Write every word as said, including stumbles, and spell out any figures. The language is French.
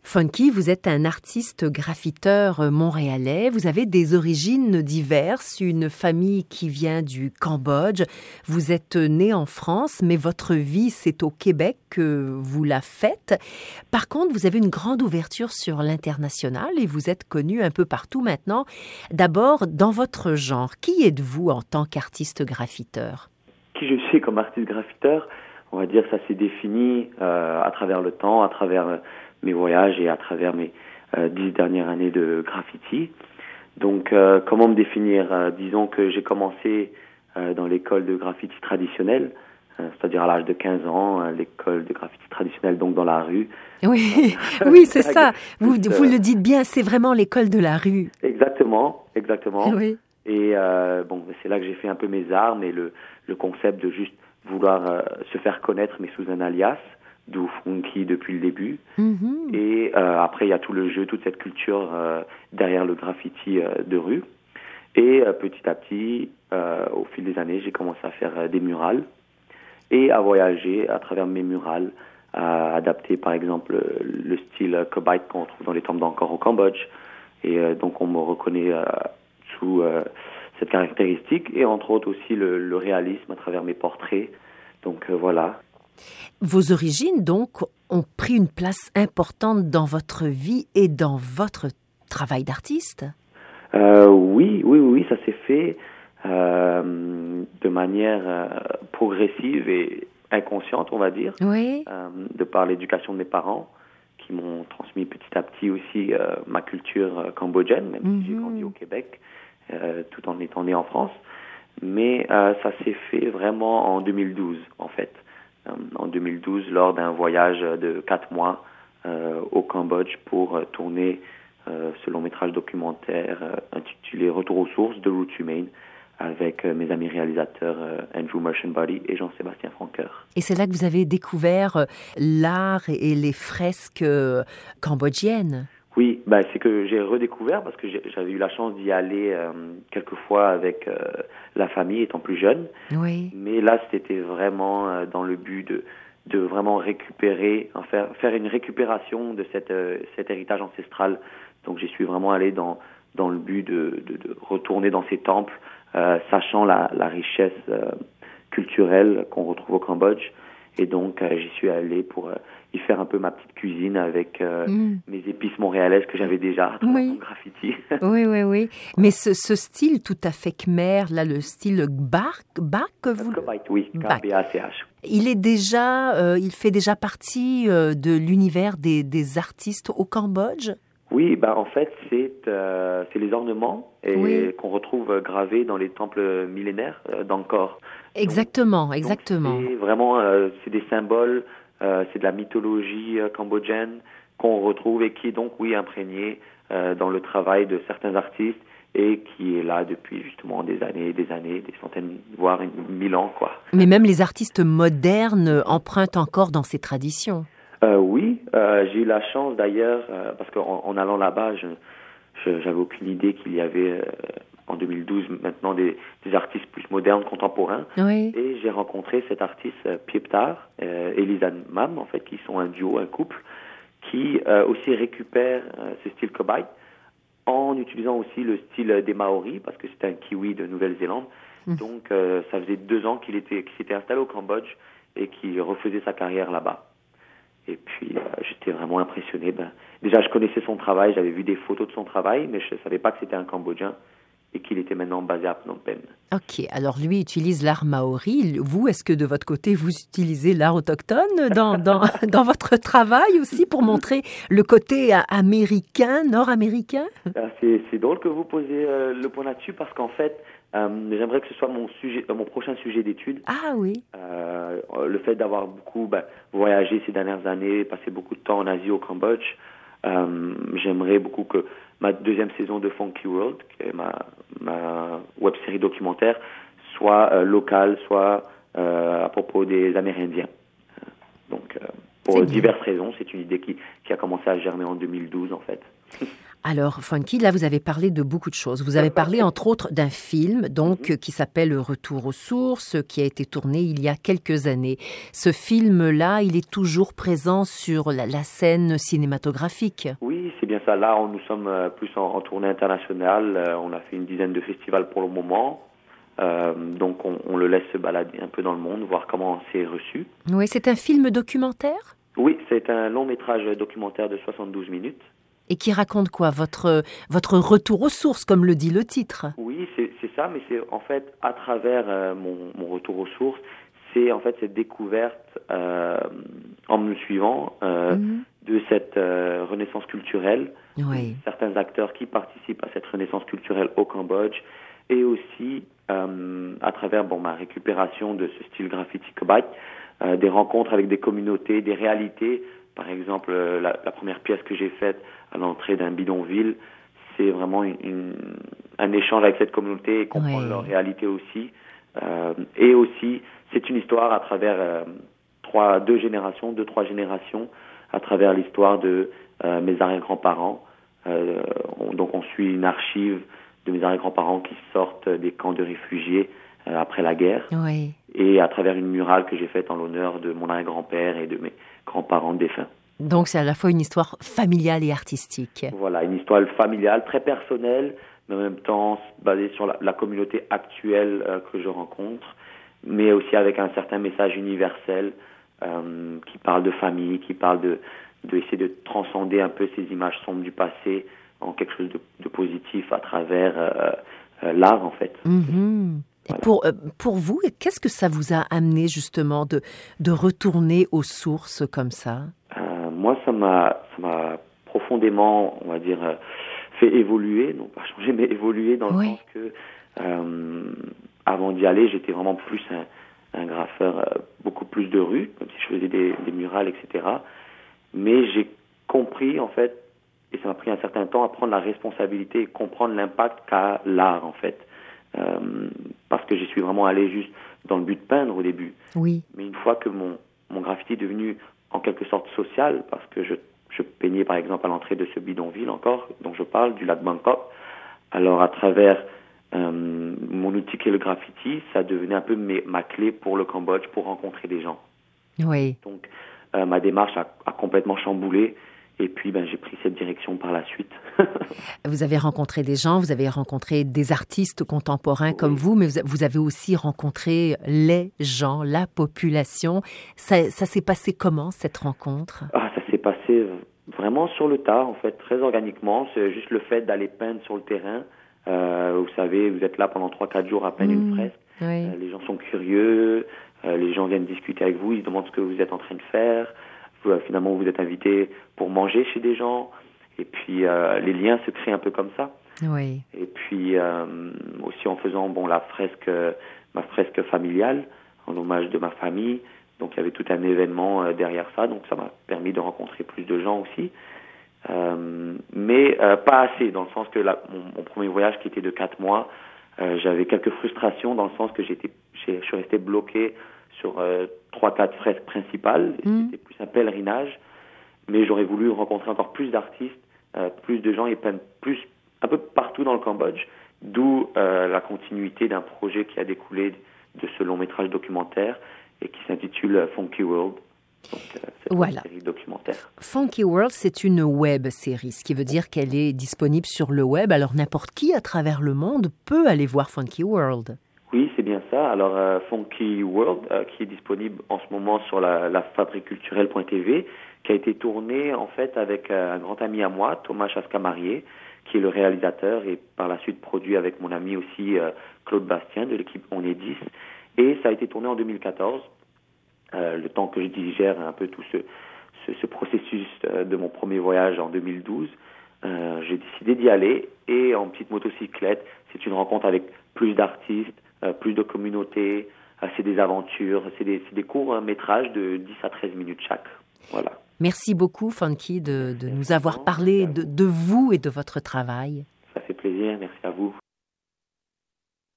Funky, vous êtes un artiste graffiteur montréalais. Vous avez des origines diverses, une famille qui vient du Cambodge. Vous êtes né en France, mais votre vie, c'est au Québec que vous la faites. Par contre, vous avez une grande ouverture sur l'international et vous êtes connu un peu partout maintenant. D'abord, dans votre genre, qui êtes-vous en tant qu'artiste graffiteur? Qui je suis comme artiste graffiteur, on va dire ça s'est défini euh, à travers le temps, à travers euh, mes voyages et à travers mes euh, dix dernières années de graffiti. Donc, euh, comment me définir euh, Disons que j'ai commencé euh, dans l'école de graffiti traditionnelle, euh, c'est-à-dire à l'âge de quinze ans, euh, l'école de graffiti traditionnelle, donc dans la rue. Oui, oui, c'est ça. Vous, vous le dites bien, c'est vraiment l'école de la rue. Exactement, exactement. Oui. Et euh, bon, c'est là que j'ai fait un peu mes armes et le, le concept de juste vouloir euh, se faire connaître, mais sous un alias, d'où Funky depuis le début. Mm-hmm. Et euh, après, il y a tout le jeu, toute cette culture euh, derrière le graffiti euh, de rue. Et euh, petit à petit, euh, au fil des années, j'ai commencé à faire euh, des murales et à voyager à travers mes murales, à adapter par exemple le style Kobite qu'on trouve dans les temples d'Angkor au Cambodge. Et euh, donc, on me reconnaît euh, sous euh, cette caractéristique et entre autres aussi le, le réalisme à travers mes portraits. Donc euh, voilà. Vos origines, donc, ont pris une place importante dans votre vie et dans votre travail d'artiste? euh, Oui, oui, oui, ça s'est fait euh, de manière euh, progressive et inconsciente, on va dire, oui. euh, de par l'éducation de mes parents, qui m'ont transmis petit à petit aussi euh, ma culture euh, cambodgienne, même mm-hmm. si j'ai grandi au Québec, euh, tout en étant né en France. Mais euh, ça s'est fait vraiment en deux mille douze, en fait. Euh, en deux mille douze, lors d'un voyage de quatre mois euh, au Cambodge pour euh, tourner euh, ce long-métrage documentaire euh, intitulé « Retour aux sources » de Roots Humane, avec euh, mes amis réalisateurs euh, Andrew Merchant-Body et Jean-Sébastien Franqueur. Et c'est là que vous avez découvert euh, l'art et les fresques euh, cambodgiennes. Oui, bah, c'est que j'ai redécouvert parce que j'ai, j'avais eu la chance d'y aller euh, quelques fois avec euh, la famille étant plus jeune. Oui. Mais là, c'était vraiment euh, dans le but de, de vraiment récupérer, en faire, faire une récupération de cette, euh, cet héritage ancestral. Donc, j'y suis vraiment allé dans, dans le but de, de, de retourner dans ces temples, euh, sachant la, la richesse euh, culturelle qu'on retrouve au Cambodge. Et donc, euh, j'y suis allé pour euh, y faire un peu ma petite cuisine avec euh, mm. mes épices montréalaises que j'avais déjà à travers oui. mon graffiti. oui, oui, oui. Mais ce, ce style tout à fait khmer, là, le style bar, bar que vous... Kobite, oui, K B A C H. Il est déjà, euh, il fait déjà partie euh, de l'univers des, des artistes au Cambodge? Oui, bah en fait, c'est, euh, c'est les ornements et, oui. qu'on retrouve gravés dans les temples millénaires euh, d'Angkor. Exactement, donc, exactement. Donc c'est vraiment, euh, c'est des symboles, euh, c'est de la mythologie euh, cambodgienne qu'on retrouve et qui est donc, oui, imprégnée euh, dans le travail de certains artistes et qui est là depuis justement des années, des années, des centaines, voire mille ans, quoi. Mais même les artistes modernes empruntent encore dans ces traditions. Euh, oui, euh, j'ai eu la chance d'ailleurs, euh, parce qu'en en allant là-bas, je, je, j'avais aucune idée qu'il y avait... Euh, en deux mille douze, maintenant, des, des artistes plus modernes, contemporains. Oui. Et j'ai rencontré cet artiste, euh, Pieptar, euh, et Lisa Mam, en fait, qui sont un duo, un couple, qui euh, aussi récupère euh, ce style Kobite en utilisant aussi le style des Maoris, parce que c'est un kiwi de Nouvelle-Zélande. Mmh. Donc, euh, ça faisait deux ans qu'il, était, qu'il s'était installé au Cambodge et qu'il refaisait sa carrière là-bas. Et puis, euh, j'étais vraiment impressionné. Ben, déjà, je connaissais son travail, j'avais vu des photos de son travail, mais je ne savais pas que c'était un Cambodgien et qu'il était maintenant basé à Phnom Penh. Ok, alors lui utilise l'art maori. Vous, est-ce que de votre côté, vous utilisez l'art autochtone dans, dans, dans votre travail aussi pour montrer le côté américain, nord-américain? c'est, c'est drôle que vous posiez euh, le point là-dessus parce qu'en fait, euh, j'aimerais que ce soit mon, sujet, euh, mon prochain sujet d'étude. Ah oui. Euh, le fait d'avoir beaucoup ben, voyagé ces dernières années, passé beaucoup de temps en Asie, au Cambodge, euh, j'aimerais beaucoup que ma deuxième saison de Funky World, qui est ma, ma web-série documentaire, soit euh, locale, soit euh, à propos des Amérindiens. Donc, euh, pour diverses raisons. C'est une idée qui, qui a commencé à germer en deux mille douze, en fait. Alors, Funky, là, vous avez parlé de beaucoup de choses. Vous avez parlé, entre autres, d'un film donc mm-hmm. qui s'appelle Retour aux sources, qui a été tourné il y a quelques années. Ce film-là, il est toujours présent sur la, la scène cinématographique. Oui, c'est bien ça. Là, on, nous sommes euh, plus en, en tournée internationale. Euh, on a fait une dizaine de festivals pour le moment. Euh, donc, on, on le laisse se balader un peu dans le monde, voir comment c'est reçu. Oui, c'est un film documentaire ? Oui, c'est un long métrage documentaire de soixante-douze minutes. Et qui raconte quoi ? Votre, votre retour aux sources, comme le dit le titre. Oui, c'est, c'est ça, mais c'est en fait à travers euh, mon, mon retour aux sources, c'est en fait cette découverte euh, en me suivant euh, mmh. de cette euh, renaissance culturelle, oui. certains acteurs qui participent à cette renaissance culturelle au Cambodge, et aussi euh, à travers bon, ma récupération de ce style graffiti Québec, euh, des rencontres avec des communautés, des réalités. Par exemple, la, la première pièce que j'ai faite à l'entrée d'un bidonville, c'est vraiment une, une, un échange avec cette communauté et comprendre oui. leur réalité aussi. Euh, et aussi, c'est une histoire à travers euh, trois, deux générations, deux, trois générations, à travers l'histoire de euh, mes arrière-grands-parents. Euh, on, donc, on suit une archive de mes arrière-grands-parents qui sortent des camps de réfugiés euh, après la guerre. Oui. Et à travers une murale que j'ai faite en l'honneur de mon arrière-grand-père et de mes grands-parents défunts. Donc c'est à la fois une histoire familiale et artistique. Voilà, une histoire familiale, très personnelle, mais en même temps basée sur la, la communauté actuelle euh, que je rencontre, mais aussi avec un certain message universel euh, qui parle de famille, qui parle de, de essayer de transcender un peu ces images sombres du passé en quelque chose de, de positif à travers euh, euh, l'art en fait. Mm-hmm. Voilà. Pour, euh, pour vous, qu'est-ce que ça vous a amené justement de, de retourner aux sources comme ça ? euh, Moi, ça m'a, ça m'a profondément, on va dire, euh, fait évoluer, non pas changer, mais évoluer dans le oui. sens que, euh, avant d'y aller, j'étais vraiment plus un, un graffeur, euh, beaucoup plus de rue, même si je faisais des, des murales, et cetera. Mais j'ai compris, en fait, et ça m'a pris un certain temps à prendre la responsabilité et comprendre l'impact qu'a l'art, en fait. Euh, parce que j'y suis vraiment allé juste dans le but de peindre au début. Oui. Mais une fois que mon, mon graffiti est devenu en quelque sorte social, parce que je, je peignais par exemple à l'entrée de ce bidonville encore, dont je parle, du lac Bangkok, alors à travers euh, mon outil qui est le graffiti, ça devenait un peu mes, ma clé pour le Cambodge, pour rencontrer des gens. Oui. Donc euh, ma démarche a, a complètement chamboulé. Et puis, ben, j'ai pris cette direction par la suite. Vous avez rencontré des gens, vous avez rencontré des artistes contemporains oui. comme vous, mais vous avez aussi rencontré les gens, la population. Ça, ça s'est passé comment, cette rencontre ? Ah, ça s'est passé vraiment sur le tas, en fait, très organiquement. C'est juste le fait d'aller peindre sur le terrain. Euh, vous savez, vous êtes là pendant trois quatre jours à peindre mmh, une fresque. Oui. Euh, les gens sont curieux, euh, les gens viennent discuter avec vous, ils se demandent ce que vous êtes en train de faire. Finalement, vous êtes invité pour manger chez des gens. Et puis, euh, les liens se créent un peu comme ça. Oui. Et puis, euh, aussi en faisant bon, la fresque, ma fresque familiale, en hommage de ma famille. Donc, il y avait tout un événement euh, derrière ça. Donc, ça m'a permis de rencontrer plus de gens aussi. Euh, mais euh, pas assez, dans le sens que la, mon, mon premier voyage, qui était de quatre mois, euh, j'avais quelques frustrations, dans le sens que j'étais, j'ai, je suis resté bloqué sur euh, trois, quatre fresques principales. Mmh. C'était plus un pèlerinage, mais j'aurais voulu rencontrer encore plus d'artistes, euh, plus de gens et peindre plus, un peu partout dans le Cambodge, d'où euh, la continuité d'un projet qui a découlé de ce long métrage documentaire et qui s'intitule Funky World. Donc, euh, c'est voilà. Une série documentaire. Funky World, c'est une web série, ce qui veut dire qu'elle est disponible sur le web. Alors n'importe qui à travers le monde peut aller voir Funky World. Oui, c'est bien ça. Alors, euh, Funky World, euh, qui est disponible en ce moment sur la, la fabrique culturelle point t v, qui a été tourné en fait avec euh, un grand ami à moi, Thomas Chascamarié, qui est le réalisateur, et par la suite produit avec mon ami aussi euh, Claude Bastien de l'équipe On est dix. Et ça a été tourné en deux mille quatorze, euh, le temps que je digère un peu tout ce, ce, ce processus euh, de mon premier voyage en deux mille douze. Euh, j'ai décidé d'y aller, et en petite motocyclette, c'est une rencontre avec plus d'artistes, euh, plus de communautés, euh, c'est des aventures, c'est des, c'est des courts métrages de dix à treize minutes chaque. Voilà. Merci beaucoup, Funky, de, de nous avoir parlé de, de vous et de votre travail. Ça fait plaisir, merci à vous.